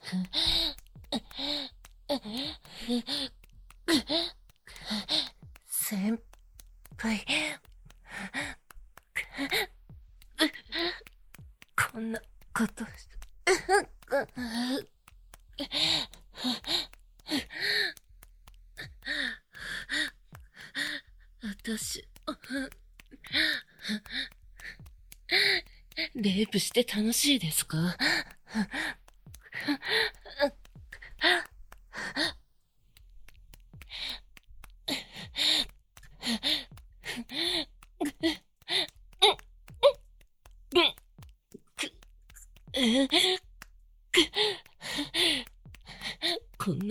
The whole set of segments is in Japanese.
先輩、こんなことして、私、レイプして楽しいですか？こんな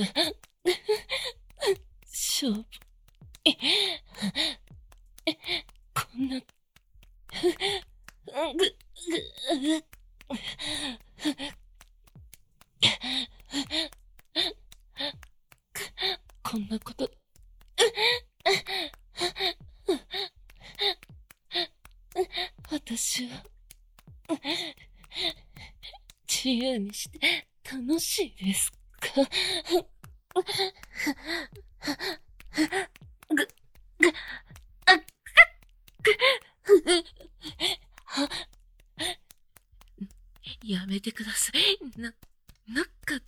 勝負、こんなこんなこと私は自由にして楽しいですか？やめてください。なんかって、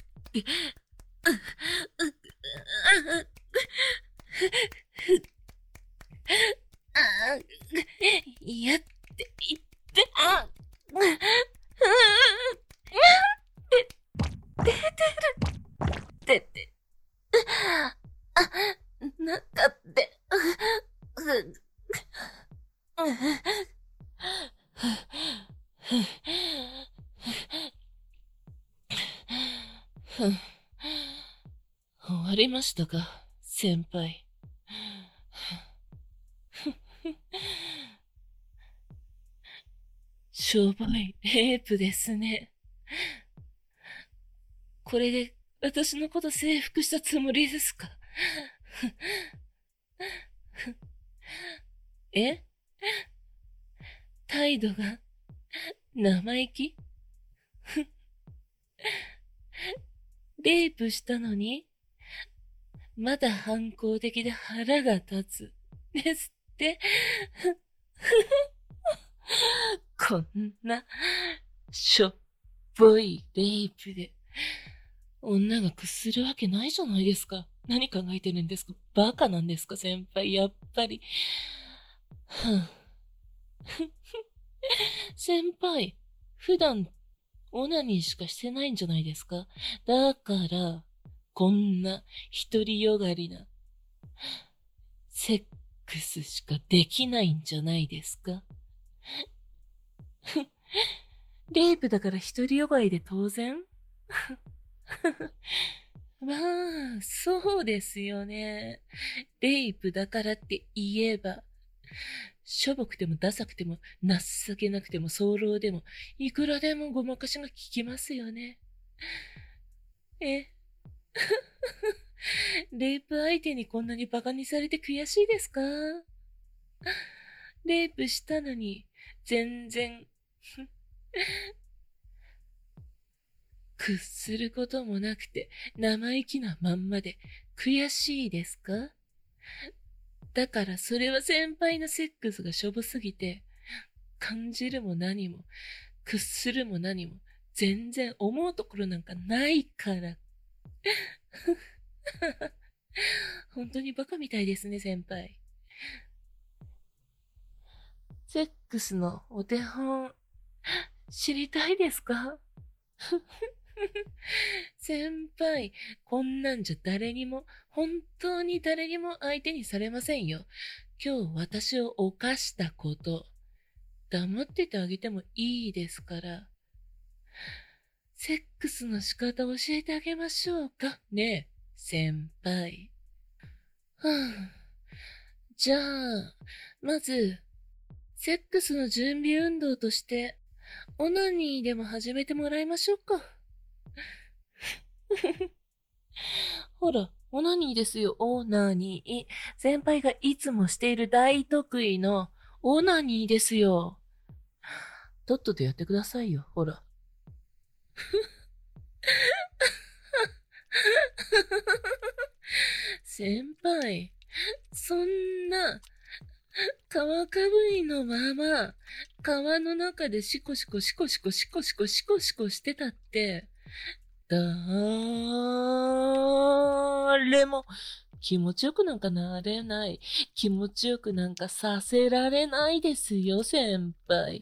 嫌って言って、出て、なんかって、終わりましたか、先輩。商売レイプですね。これで私のこと征服したつもりですか？え？態度が生意気？レイプしたのにまだ反抗的で腹が立つですって。こんなしょっぽいレイプで女が屈するわけないじゃないですか。何考えてるんですか？バカなんですか、先輩。やっぱり。先輩、普段オナニーしかしてないんじゃないですか？だから、こんな独りよがりなセックスしかできないんじゃないですか？レイプだから独りよがりで当然？まあ、そうですよね。レイプだからって言えば、しょぼくてもダサくても情けなくても早漏でもいくらでもごまかしが効きますよね。レイプ相手にこんなにバカにされて悔しいですか？レイプしたのに全然屈することもなくて生意気なまんまで悔しいですか？だからそれは先輩のセックスがしょぼすぎて感じるも何も屈するも何も全然思うところなんかないから本当にバカみたいですね、先輩。セックスのお手本知りたいですか？先輩、こんなんじゃ誰にも、本当に誰にも相手にされませんよ。今日私を犯したこと、黙っててあげてもいいですから。セックスの仕方教えてあげましょうかねえ、先輩。じゃあ、まず、セックスの準備運動として、オナニーでも始めてもらいましょうか。ほら、オナニーですよ、オナニー。先輩がいつもしている大得意のオナニーですよ。とっととやってくださいよ、ほら。 先輩、そんな、川かぶりのまま、川の中でシコシコシコシコシコシコシコシコしてたって、誰も気持ちよくなんかなれない。気持ちよくなんかさせられないですよ、先輩。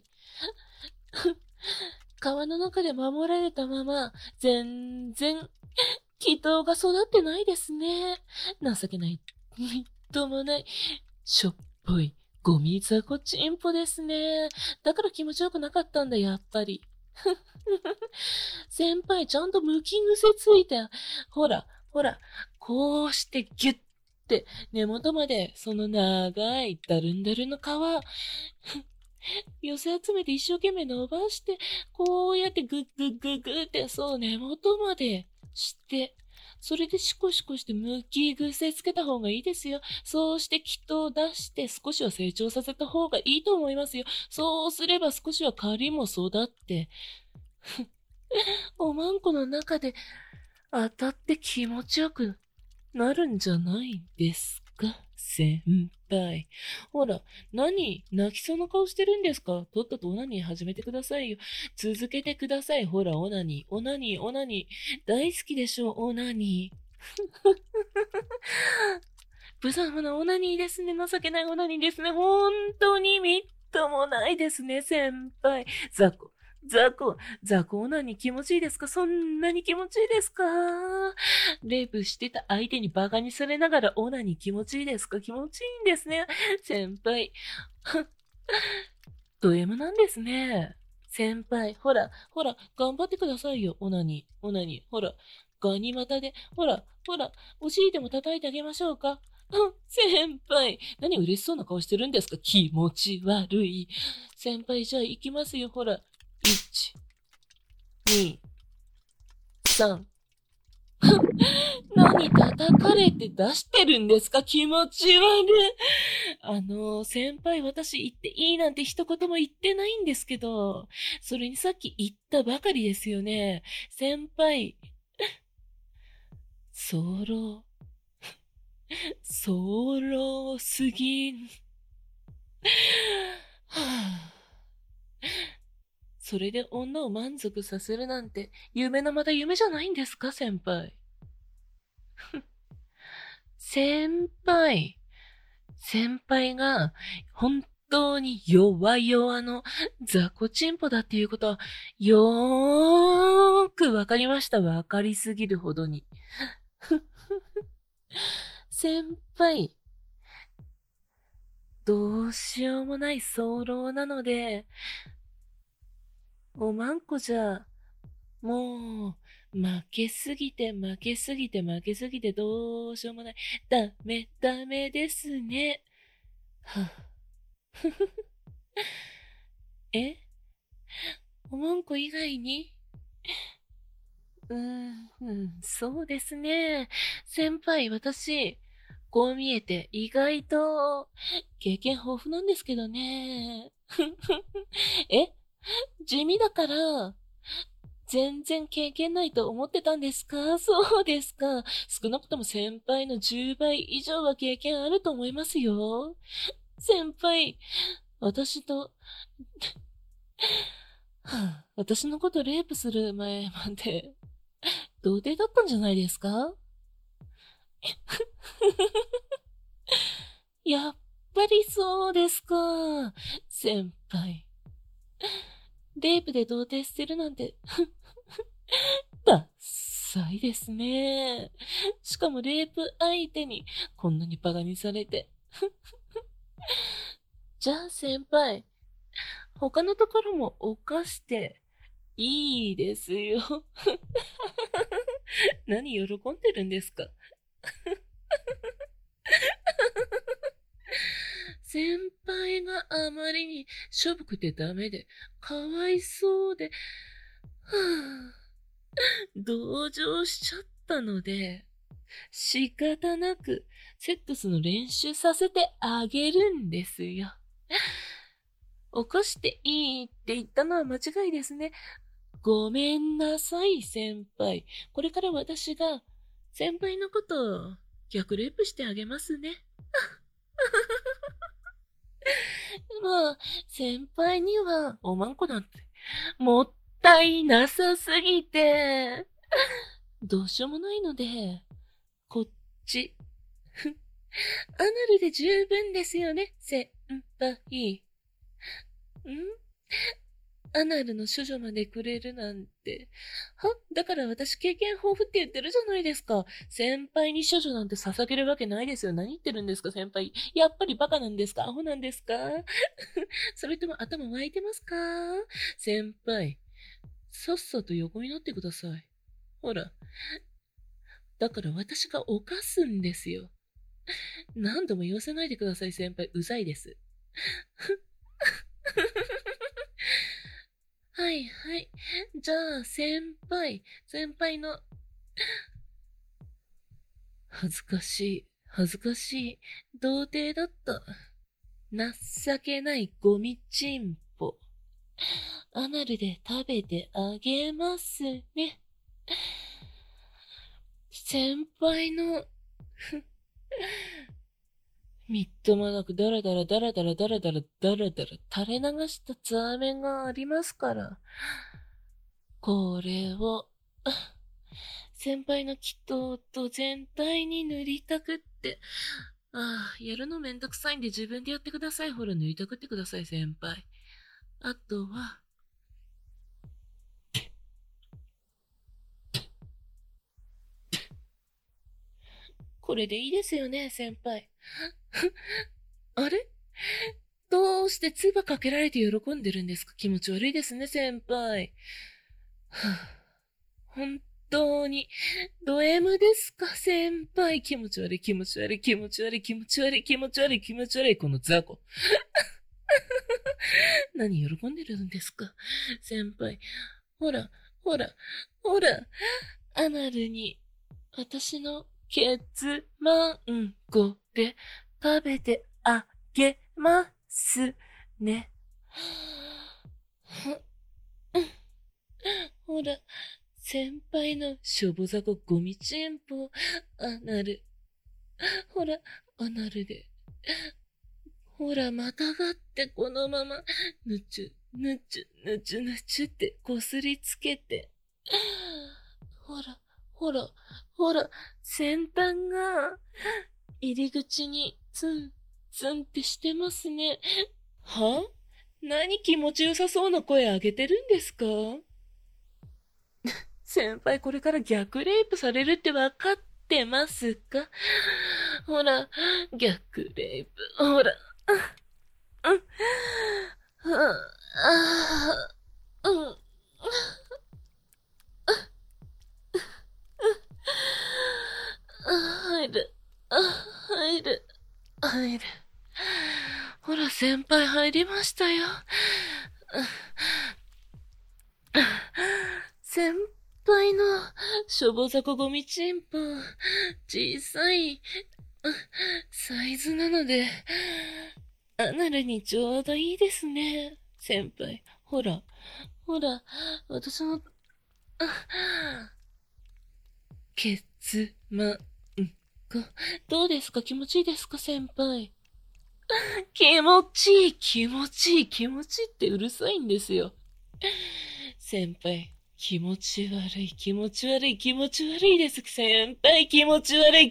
川の中で守られたまま、全然、祈祷が育ってないですね。情けない。みっともない。しょっぽい。ゴミザコチンポですね。だから気持ちよくなかったんだ、やっぱり。先輩、ちゃんと向き癖ついて、ほら、こうしてギュッて根元まで、その長いダルンダルンの皮、寄せ集めて一生懸命伸ばして、こうやってグッグッグッグッって、そう根元までして、それでシコシコして向き癖つけた方がいいですよ。そうしてきっと出して少しは成長させた方がいいと思いますよ。そうすれば少しは刈りも育って、おまんこの中で当たって気持ちよくなるんじゃないですか、先輩。ほら、泣きそうな顔してるんですか？とっととオナニー始めてくださいよ。続けてください。ほら、オナニー。大好きでしょ、オナニー。無様なオナニーですね。情けないオナニーですね。本当にみっともないですね、先輩。雑魚オナニー気持ちいいですか？そんなに気持ちいいですか？レイプしてた相手にバカにされながらオナニー気持ちいいですか？気持ちいいんですね。先輩。ド M なんですね。先輩、ほら、頑張ってくださいよ、オナニー。ほら、ガニ股で、ほら、お尻でも叩いてあげましょうか。先輩、何嬉しそうな顔してるんですか？気持ち悪い。先輩、じゃあ行きますよ、ほら。1、2、3。何叩かれて出してるんですか？気持ち悪い。先輩、私言っていいなんて一言も言ってないんですけど、それにさっき言ったばかりですよね。先輩、早漏すぎん。はあ、それで女を満足させるなんて、夢のまた夢じゃないんですか、先輩。先輩が本当に弱々の雑魚チンポだっていうことは、よーくわかりました。わかりすぎるほどに。先輩、どうしようもない早漏なので、おまんこじゃ、もう、負けすぎてどうしようもない。ダメですね。はえおまんこ以外にそうですね。先輩、私、こう見えて意外と経験豊富なんですけどね。え地味だから、全然経験ないと思ってたんですか？そうですか。少なくとも先輩の10倍以上は経験あると思いますよ。先輩、私と、私のことレイプする前まで、童貞だったんじゃないですか？やっぱりそうですか。先輩。レイプで童貞捨てるなんて、ダッサいですね。しかもレイプ相手にこんなにバカにされて。じゃあ先輩、他のところも犯していいですよ。何喜んでるんですか？先輩があまりにしょぼくてダメで、かわいそうで、同情しちゃったので、仕方なくセックスの練習させてあげるんですよ。起こしていいって言ったのは間違いですね。ごめんなさい、先輩。これから私が先輩のことを逆レイプしてあげますね。まあ、先輩にはおまんこなんてもったいなさすぎて、どうしようもないので、こっち。アナルで十分ですよね、先輩。アナルの処女までくれるなんて。だから私経験豊富って言ってるじゃないですか。先輩に処女なんて捧げるわけないですよ。何言ってるんですか、先輩。やっぱりバカなんですか、アホなんですかそれとも頭湧いてますか、先輩。さっさと横になってください。ほら。だから私が犯すんですよ。何度も言わせないでください、先輩。うざいです。はいはい。じゃあ、先輩の、恥ずかしい。童貞だった。情けないゴミチンポ。アナルで食べてあげますね。先輩の、みっともなくだらだら垂れ流したザーメンがありますから。これを、先輩の祈祷と全体に塗りたくって。やるのめんどくさいんで自分でやってください。ほら、塗りたくってください、先輩。あとは、これでいいですよね、先輩。あれどうして唾かけられて喜んでるんですか？気持ち悪いですね、先輩。本当に、ド M ですか、先輩。気持ち悪い、この雑魚。何喜んでるんですか、先輩。ほら、アナルに、私のケツマンゴで食べてあげますね。ほら、先輩のしょぼざこゴミチンポ、アナル。ほら、アナルで。ほら、またがってこのまま、ぬちゅってこすりつけて。ほら、先端が、入り口にツンってしてますね。何気持ちよさそうな声上げてるんですか？先輩これから逆レイプされるってわかってますか？ほら、逆レイプ、ほら。入る。ほら、先輩入りましたよ。先輩のしょぼざこゴミチンポ、小さいサイズなので、アナルにちょうどいいですね。先輩。ほら、私の、ケツマンコ。どうですか？気持ちいいですか、先輩。気持ちいいってうるさいんですよ。先輩、気持ち悪いです。先輩、気持ち悪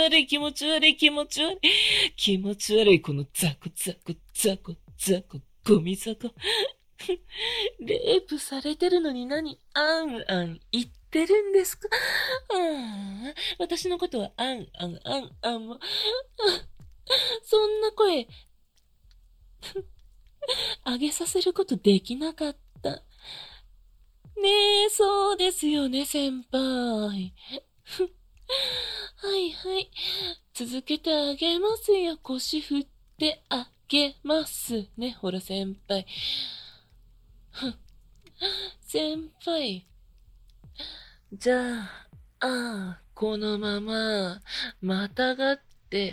い、このザコ、ゴミザコ。レイプされてるのに何、あん言ってるんですか？私のことはあんも、そんな声、上げさせることできなかった。ねえ、そうですよね、先輩。はい。続けてあげますよ。腰振ってあげますね。ほら、先輩。先輩。じゃあ、このまま、またがって、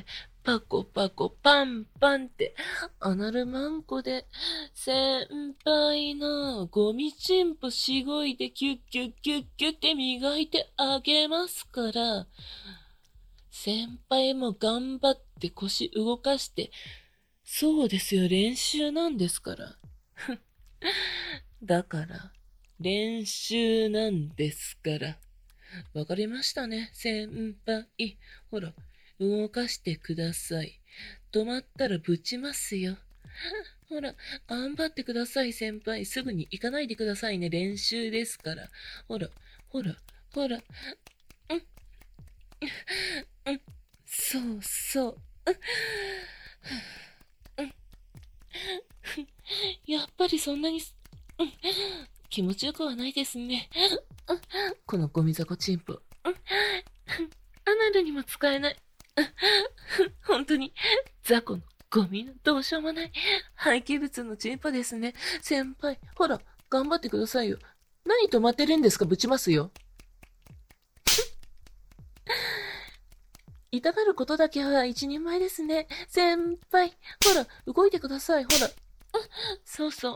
パコパパンって、アナルマンコで、先輩のゴミチンポしごいてキュッって磨いてあげますから、 先輩も頑張って腰動かして、そうですよ、練習なんですから。だから、練習なんですから。わかりましたね、先輩。ほら、動かしてください。止まったらぶちますよ。ほら、頑張ってください、先輩。すぐに行かないでくださいね。練習ですから。ほら、ほら、ほら。うん、うん、そうそう。やっぱりそんなに、気持ちよくはないですね。このゴミザコチンポ。アナルにも使えない。本当に、ザコのゴミのどうしようもない廃棄物のチンポですね。先輩、ほら、頑張ってくださいよ。何止まってるんですか？ぶちますよ。痛がることだけは一人前ですね。先輩、ほら、動いてください。ほら。そうそう。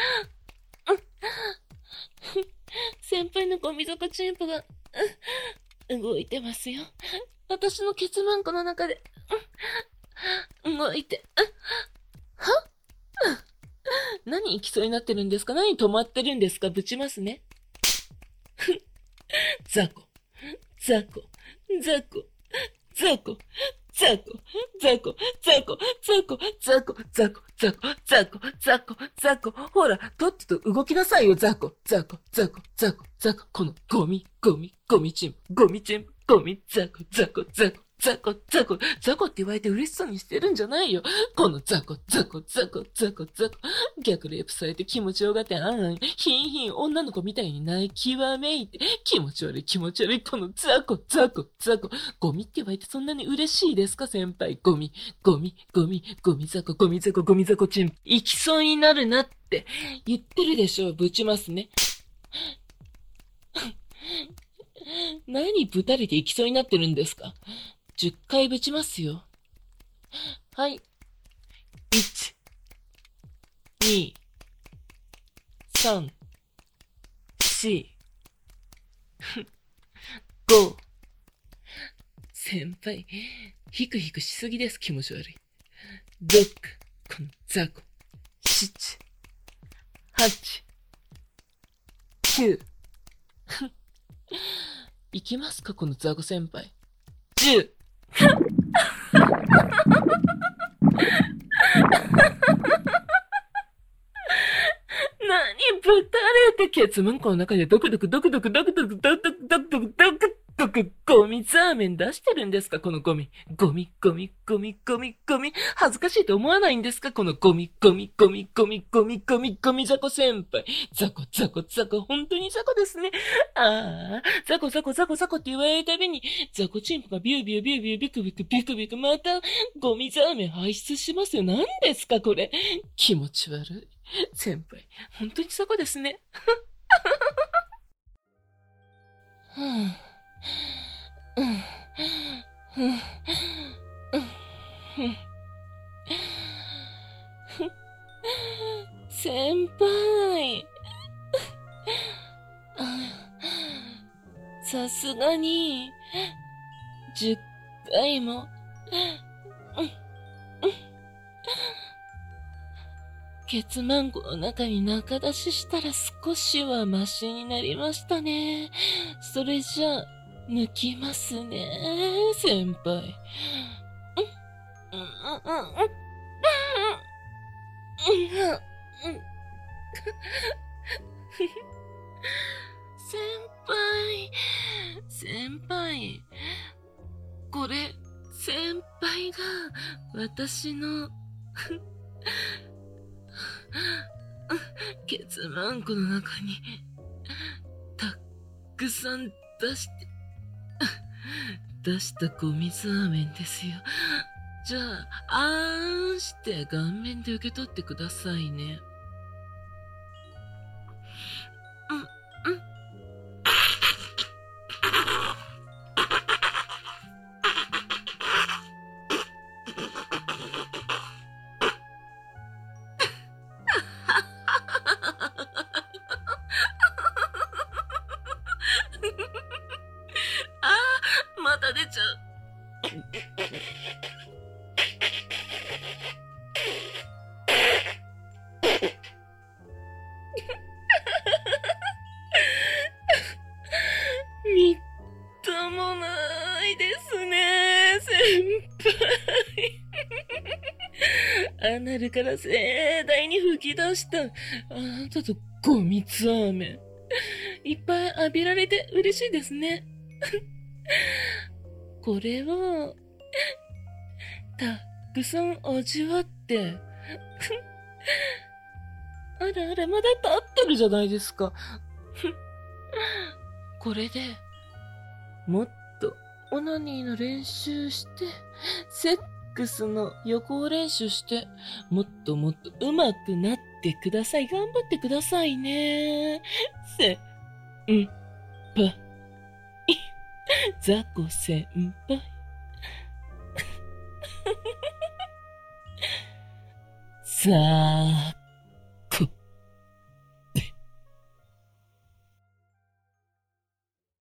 先輩のゴミ底チンポが、動いてますよ。私のケツマンコの中で、動いて、は何行きそうになってるんですか？何止まってるんですか？ぶちますね。ザコ、ザコ、ザコ、ザコ、ザコ、ザコ、ザコ、ザコ、ザコ、ザコ、ザコ、ザコ、ザコ、ザコ、ほら、とっとと動きなさいよ、ザコ、ザコ、ザコ、ザコ、ザコ、このゴミ、ゴミ、ゴミチン、ゴミチン、ゴミ、ザコ、ザコ、ザコ、ザコ、ザコ、ザコって言われて嬉しそうにしてるんじゃないよ。このザコ、ザコ、ザコ、ザコ、ザコ。逆レイプされて気持ちよがって、ヒンヒン女の子みたいに泣きわめいて、気持ち悪い気持ち悪い、このザコ、ザコ、ザコ。ゴミって言われてそんなに嬉しいですか、先輩。ゴミ、ゴミ、ゴミ、ゴミザコ、ゴミザコ、ゴミザコチン。行きそうになるなって言ってるでしょ。ぶちますね。何ぶたれて行きそうになってるんですか？10回ぶちますよ。はい。1、2、3、4、5。先輩、ヒクヒクしすぎです。気持ち悪い。6、このザコ。7、8、9。行きますか、このザコ先輩。10。何ぶたれてケツマンコの中でドクドクドクドクドクドクドクドクドクドクドクドクゴミザーメン出してるんですか？このゴミ。ゴミ、ゴミ、ゴミ、ゴミ、ゴミ。恥ずかしいと思わないんですか？このゴミ、ゴミ、ゴミ、ゴミ、ゴミ、ゴミ、ゴミザコ先輩。ザコ、ザコ、ザコ、本当にザコですね。ああ、ザコ、ザコ、ザコ、ザコって言われるたびに、ザコチンポがビュービュービュービュービクビクビクビクまたゴミザーメン排出しますよ。何ですかこれ。気持ち悪い。先輩、本当にザコですね。先輩。さすがに、10回も、ケツマンコの中に中出ししたら少しはマシになりましたね。それじゃあ、抜きますね、先輩。先輩、これ、先輩が私のケツマンコの中にたくさん出したゴミザーメンですよ。じゃあ、あーんして顔面で受け取ってくださいね。また出ちゃう。 みっともないですね、先輩。アナルから盛大に吹き出したあなたと5密飴。いっぱい浴びられて嬉しいですね。これをたくさん味わって、あらあら、まだ立ってるじゃないですか。これでもっとオナニーの練習して、セックスの予行練習して、もっともっと上手くなってください。頑張ってくださいね。ザコ先輩。さあ。